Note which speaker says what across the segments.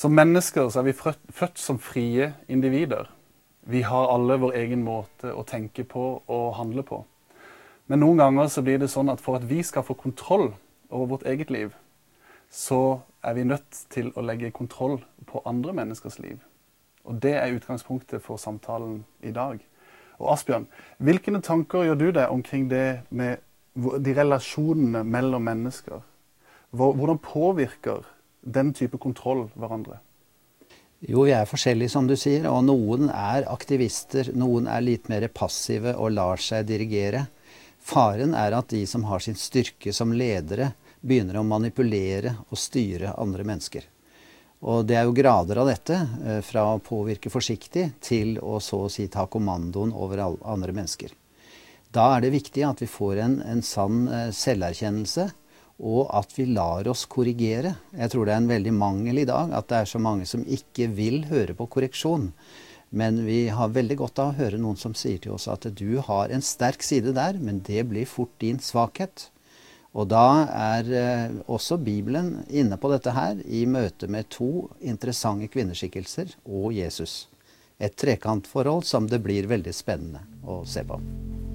Speaker 1: Som mennesker så vi født som frie individer. Vi har alle vår egen måte å tenke på og handle på. Men noen ganger så blir det sånn at for at vi skal få kontroll over vårt eget liv, så vi nødt til å legge kontroll på andre menneskers liv. Og det utgangspunktet for samtalen i dag. Og Asbjørn, hvilke tanker gjør du deg omkring det med de relasjonene mellom mennesker? Hvordan påvirker den type kontroll hverandre?
Speaker 2: Jo, vi forskjellige som du sier, og noen aktivister, noen litt mer passive og lar seg dirigere. Faren at de som har sin styrke som ledere, begynner å manipulere og styre andre mennesker. Og det jo grader av dette, fra å påvirke forsiktig til å så å si ta kommandoen over andre mennesker. Da det viktig at vi får en sann selverkjennelse, og at vi lar oss korrigere. Jeg tror det en veldig mangel i dag, at det så mange som ikke vil høre på korreksjon. Men vi har veldig godt av å høre noen som sier til oss at du har en sterk side der, men det blir fort din svakhet. Og da også Bibelen inne på dette her, i møte med to interessante kvinneskikkelser og Jesus. Et trekantforhold som det blir veldig spennende å se på.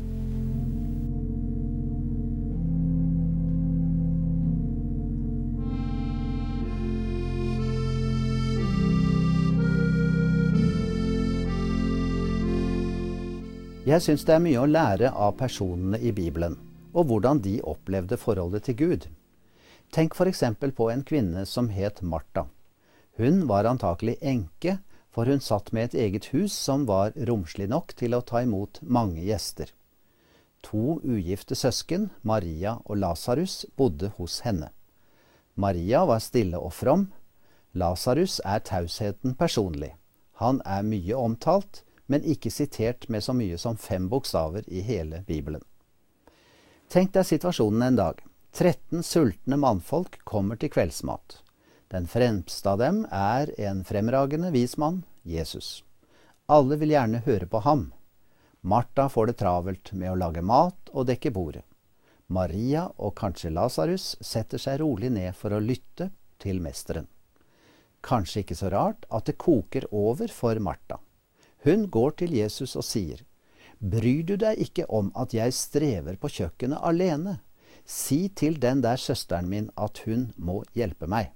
Speaker 2: Jeg synes det mye å lære av personene i Bibelen, og hvordan de opplevde forholdet til Gud. Tenk for eksempel på en kvinne som het Martha. Hun var antakelig enke, for hun satt med et eget hus som var romslig nok til å ta imot mange gjester. To ugifte søsken, Maria og Lazarus, bodde hos henne. Maria var stille og from. Lazarus tausheten personlig. Han mye omtalt, men ikke sitert med så mye som 5 bokstaver i hele Bibelen. Tenk deg situasjonen en dag. 13 sultne mannfolk kommer til kveldsmat. Den fremste av dem en fremragende vismann, Jesus. Alle vil gjerne høre på ham. Martha får det travelt med å lage mat og dekke bordet. Maria og kanskje Lazarus setter seg rolig ned for å lytte til mesteren. Kanskje ikke så rart at det koker over for Martha. Hun går til Jesus og sier, «Bryr du deg ikke om at jeg strever på kjøkkenet alene? Si til den der søsteren min at hun må hjelpe meg.»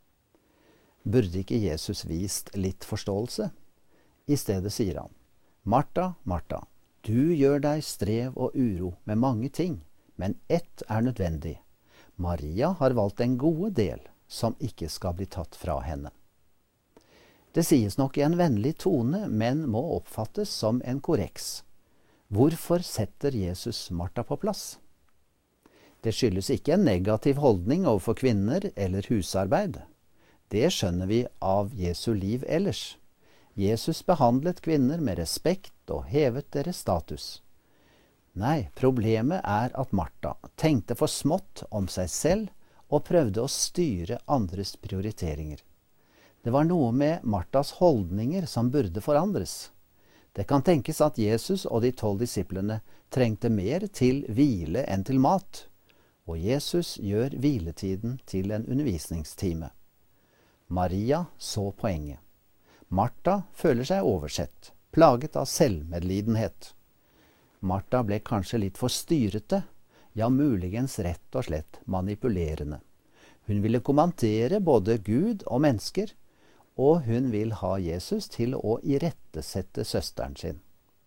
Speaker 2: Burde ikke Jesus vist litt forståelse? I stedet sier han, «Martha, Martha, du gjør deg strev og uro med mange ting, men ett nødvendig. Maria har valgt en gode del som ikke skal bli tatt fra henne.» Det sies nok i en vennlig tone, men må oppfattes som en korreks. Hvorfor setter Jesus Martha på plass? Det skyldes ikke en negativ holdning overfor kvinner eller husarbeid. Det skjønner vi av Jesu liv ellers. Jesus behandlet kvinner med respekt og hevet deres status. Nei, problemet at Martha tenkte for smått om seg selv og prøvde å styre andres prioriteringer. Det var noe med Marthas holdninger som burde forandres. Det kan tenkes at Jesus og de 12 disiplene trengte mer til hvile enn til mat, og Jesus gjør hviletiden til en undervisningstime. Maria så poenget. Martha føler seg oversett, plaget av selvmedlidenhet. Martha ble kanskje litt for styrete, ja muligens rett og slett manipulerende. Hun ville kommandere både Gud og mennesker, og hun vil ha Jesus til å irettesette søsteren sin.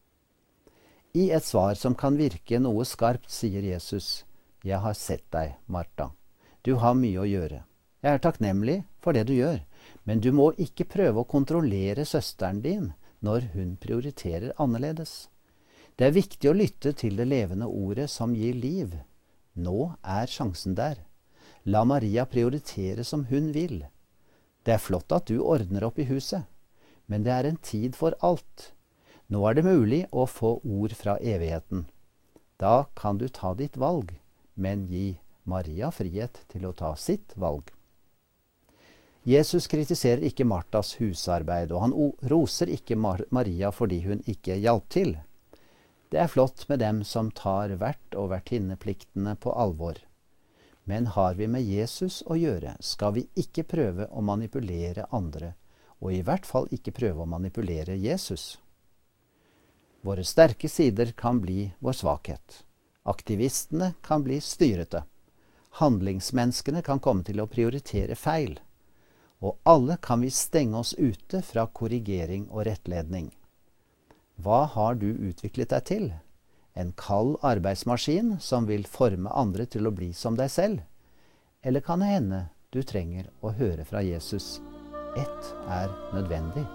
Speaker 2: I et svar som kan virke noe skarpt, sier Jesus, «Jeg har sett deg, Martha. Du har mye å gjøre. Jeg takknemlig for det du gjør, men du må ikke prøve å kontrollere søsteren din når hun prioriterer annerledes. Det viktig å lytte til det levende ordet som gir liv. Nå sjansen der. La Maria prioritere som hun vil. Det flott at du ordner opp i huset, men det en tid for alt. Nå det mulig å få ord fra evigheten. Da kan du ta ditt valg, men gi Maria frihet til å ta sitt valg. Jesus kritiserer ikke Marthas husarbeid, og han roser ikke Maria fordi hun ikke hjalp til. Det flott med dem som tar vert- og vertinnepliktene på alvor. Men har vi med Jesus å gjøre, skal vi ikke prøve å manipulere andre, og i hvert fall ikke prøve å manipulere Jesus. Våre sterke sider kan bli vår svakhet. Aktivistene kan bli styrete. Handlingsmenneskene kan komme til å prioritere feil. Og alle kan vi stenge oss ute fra korrigering og rettledning. Hva har du utviklet deg til? En kald arbeidsmaskin som vil forme andre til å bli som deg selv? Eller kan det hende du trenger å høre fra Jesus? Ett er nødvendig.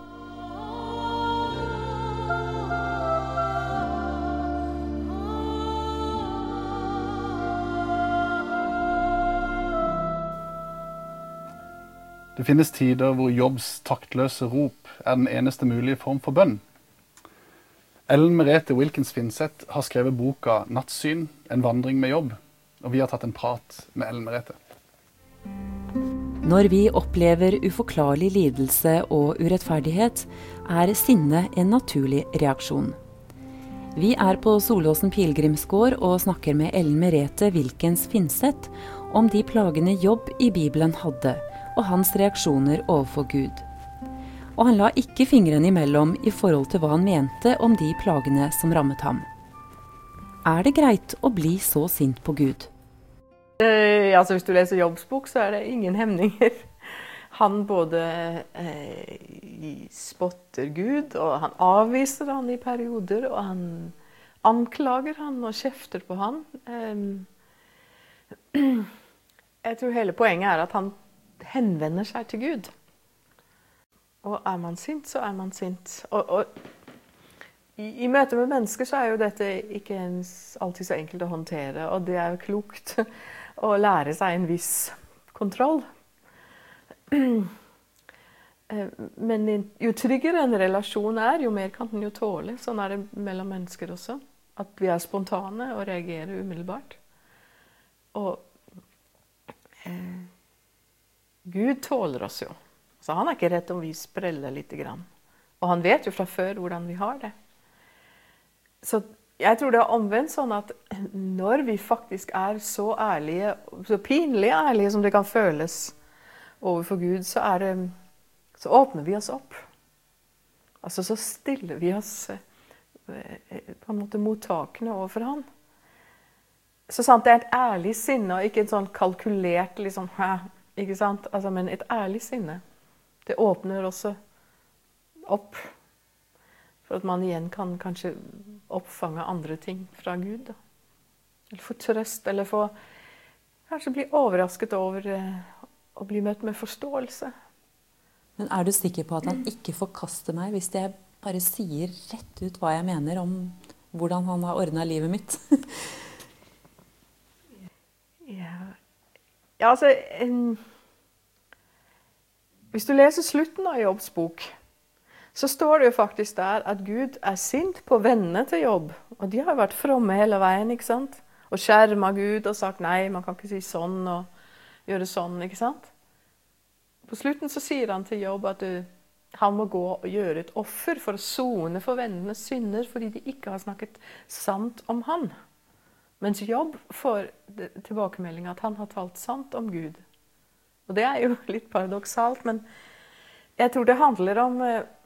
Speaker 1: Det finnes tider hvor jobbs taktløse rop er den eneste mulige form for bønn. Ellen Merete Wilkins Finseth har skrevet boka Nattsyn, en vandring med jobb, og vi har tatt en prat med Ellen Merete.
Speaker 3: Når vi opplever uforklarlig lidelse og urettferdighet, er sinne en naturlig reaksjon. Vi er på Solåsen Pilgrimsgård og snakker med Ellen Merete Wilkins Finseth om de plagene Jobb i Bibelen hadde, og hans reaksjoner overfor Gud. Og han la ikke fingrene imellom i forhold til hva han mente om de plagene som rammet ham. Er det greit å bli så sint på Gud?
Speaker 4: Altså hvis du leser Jobbs bok, så er det ingen hemninger. Han både spotter Gud, og han avviser han i perioder, og han anklager han og kjefter på han. Jeg tror hele poenget er at han henvender seg til Gud. Og er man sint, så er man sint. Og i møte med mennesker så er jo dette ikke alltid så enkelt å håndtere, og det er jo klokt å lære seg en viss kontroll. Men jo tryggere en relasjon er, jo mer kan den jo tåle. Sånn er det mellom mennesker også. At vi er spontane og reagerer umiddelbart. Og Gud tåler oss jo. Så han er ikke redd om vi spreller litt grann. Og han vet jo fra før hvordan vi har det. Så jeg tror det er omvendt sånn at når vi faktisk er så ærlige, så pinlig ærlige som det kan føles overfor Gud, så åpner vi oss opp. Altså så stiller vi oss på en måte mottakende overfor han. Så sant det er et ærlig sinne, og ikke et sånn kalkulert, liksom, ikke sant? Altså, men et ærlig sinne. Det åpner også opp, for at man igjen kan kanskje oppfange andre ting fra Gud. Da. Eller få trøst, eller få kanskje bli overrasket over å bli møtt med forståelse.
Speaker 3: Men er du sikker på at han ikke forkaster meg hvis jeg bare sier rett ut hva jeg mener om hvordan han har ordnet livet mitt?
Speaker 4: Ja, altså, hvis du leser slutten av Jobbs bok, så står det jo faktisk der at Gud er sint på vennene til Jobb. Og de har vært fromme hele veien, ikke sant? Og skjermet Gud og sagt nei, man kan ikke si sånn og gjøre sånn, ikke sant? På slutten så sier han til Jobb at han må gå og gjøre et offer for å sone for vennenes synder, fordi de ikke har snakket sant om han. Mens Jobb får tilbakemelding at han har talt sant om Gud. Og det er jo litt paradoksalt, men jeg tror det handler om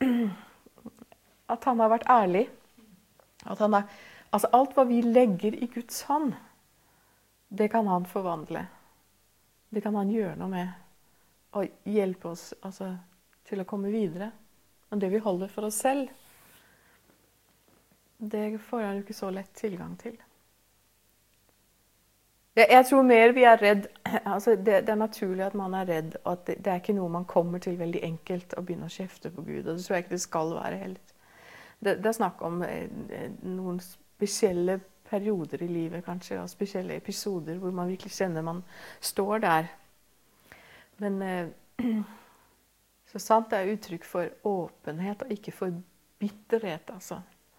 Speaker 4: at han har vært ærlig. At han altså alt hva vi legger i Guds hånd, det kan han forvandle. Det kan han gjøre noe med. Og hjelpe oss altså, til å komme videre. Men det vi holder for oss selv, det får han jo ikke så lett tilgang til. Jeg tror mer vi er redd, altså det er naturlig at man er redd, og at det er ikke noe man kommer til veldig enkelt å begynne å kjefte på Gud, og det tror jeg ikke det skal være heller. Det er snakk om noen spesielle perioder i livet kanskje, og spesielle episoder hvor man virkelig kjenner man står der. Men så sant det er uttrykk for åpenhet og ikke for bitterhet, altså,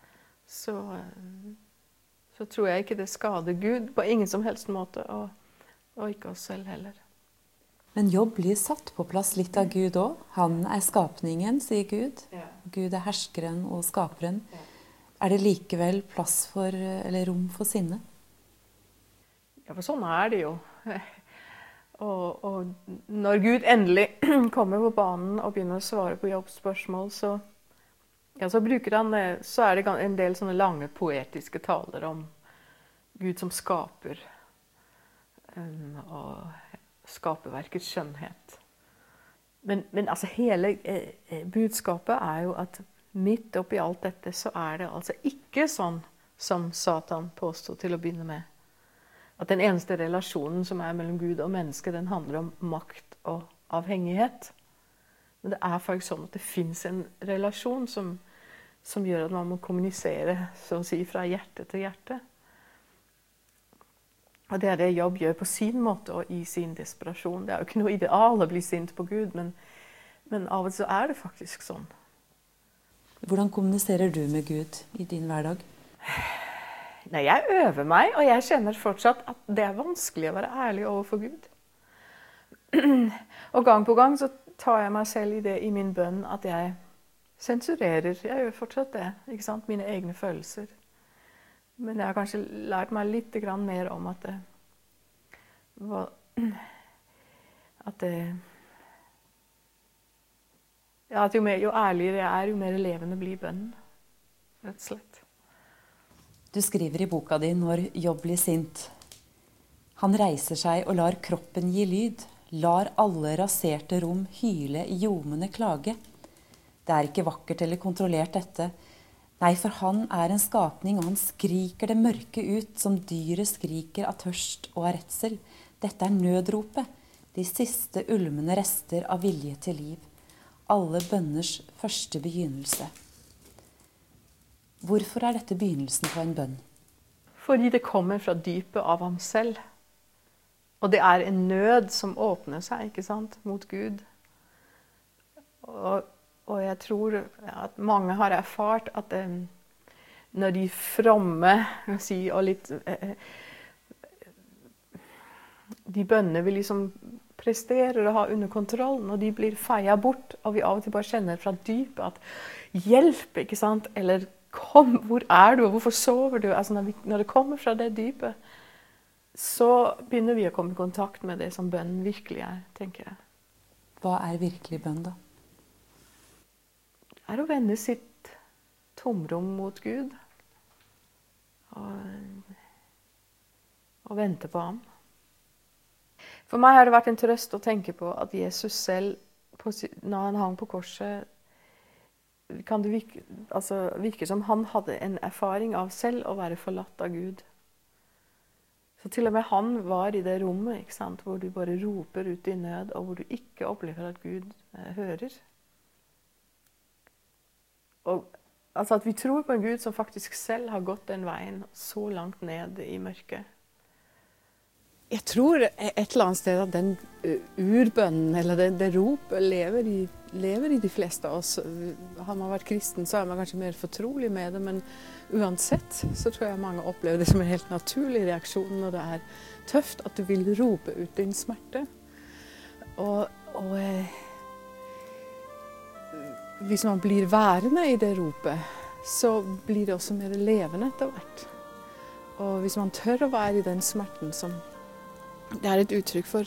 Speaker 4: så tror jeg ikke det skader Gud på ingen som helst måte, og ikke oss selv heller.
Speaker 3: Men Jobb blir satt på plass litt av Gud også. Han er skapningen, sier Gud.
Speaker 4: Ja.
Speaker 3: Gud er herskeren og skaperen.
Speaker 4: Ja.
Speaker 3: Er det likevel plass for, eller rom for sinne?
Speaker 4: Ja, for sånn er det jo. Og når Gud endelig kommer på banen og begynner å svare på Jobbs spørsmål, så bruker han, så er det en del sånne lange poetiske taler om Gud som skaper, og skaperverkets skjønnhet. Men altså hele budskapet er jo at midt oppi alt dette så er det altså ikke sånn som Satan påstod til å begynne med. At den eneste relasjonen som er mellom Gud og menneske, den handler om makt og avhengighet. Men det er faktisk sånn at det finnes en relasjon som gjør at man må kommunisere, så å si, fra hjerte til hjerte. Og det er det Jobb gjør på sin måte og i sin desperasjon. Det er jo ikke noe ideal å bli sint på Gud, men av og til så er det faktisk sånn.
Speaker 3: Hvordan kommuniserer du med Gud i din hverdag?
Speaker 4: Nei, jeg øver meg, og jeg kjenner fortsatt at det er vanskelig å være ærlig overfor Gud. Og gang på gang så tar jeg meg selv i det i min bønn at jeg sensurerer. Jeg gjør fortsatt det, ikke sant? Mine egne følelser. Men jeg har kanskje lært meg litt mer om at jo ærligere jeg er, jo mer levende blir bønnen, rett og slett.
Speaker 3: Du skriver i boka di når Jobb blir sint. Han reiser seg og lar kroppen gi lyd, lar alle raserte rom hyle i ljomende klage. Det er ikke vakkert eller kontrollert dette. Nei, for han er en skapning, og han skriker det mørke ut, som dyret skriker av tørst og av redsel. Dette er nødropet, de siste ulmende rester av vilje til liv. Alle bønners første begynnelse. Hvorfor er dette begynnelsen på en bønn?
Speaker 4: Fordi det kommer fra dypet av ham selv. Og det er en nød som åpner seg, ikke sant, mot Gud. Og jeg tror at mange har erfart at når de fromme, og litt de bønnene vi liksom presterer å ha under kontroll, når de blir feiet bort, og vi av og til bare kjenner fra dypet at hjelp, ikke sant, eller kom, hvor er du, og hvorfor sover du? Altså når det kommer fra det dypet, så begynner vi å komme i kontakt med det som bønnen virkelig er, tenker jeg.
Speaker 3: Hva er virkelig bønn da?
Speaker 4: Det er å vende sitt tomrom mot Gud, og vente på ham. For meg har det vært en trøst å tenke på at Jesus selv, når han hang på korset, kan det virke som han hadde en erfaring av selv å være forlatt av Gud. Så til og med han var i det rommet, ikke sant, hvor du bare roper ut i nød, og hvor du ikke opplever at Gud hører. Og altså at vi tror på en Gud som faktisk selv har gått den veien så langt ned i mørket. Jeg tror et eller annet sted at den urbønnen, eller det ropet, lever i de fleste av oss. Har man vært kristen, så er man kanskje mer fortrolig med det, men uansett så tror jeg mange opplever det som en helt naturlig reaksjon når det er tøft, at du vil rope ut din smerte. Og hvis man blir værende i det ropet, så blir det også mer levende etter hvert. Og hvis man tør å være i den smerten som det er et uttrykk for,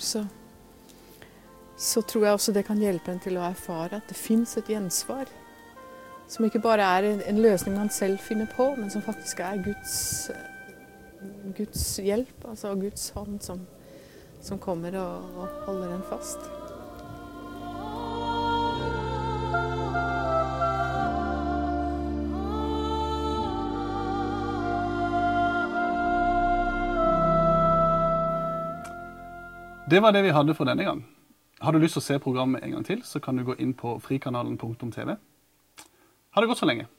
Speaker 4: så tror jeg også det kan hjelpe en til å erfare at det finnes et gjensvar. Som ikke bare er en løsning man selv finner på, men som faktisk er Guds hjelp, altså Guds hånd som kommer og holder en fast.
Speaker 1: Det var det vi hadde for denne gang. Har du lyst til å se programmet en gang til, så kan du gå inn på frikanalen.tv. Ha det godt så lenge.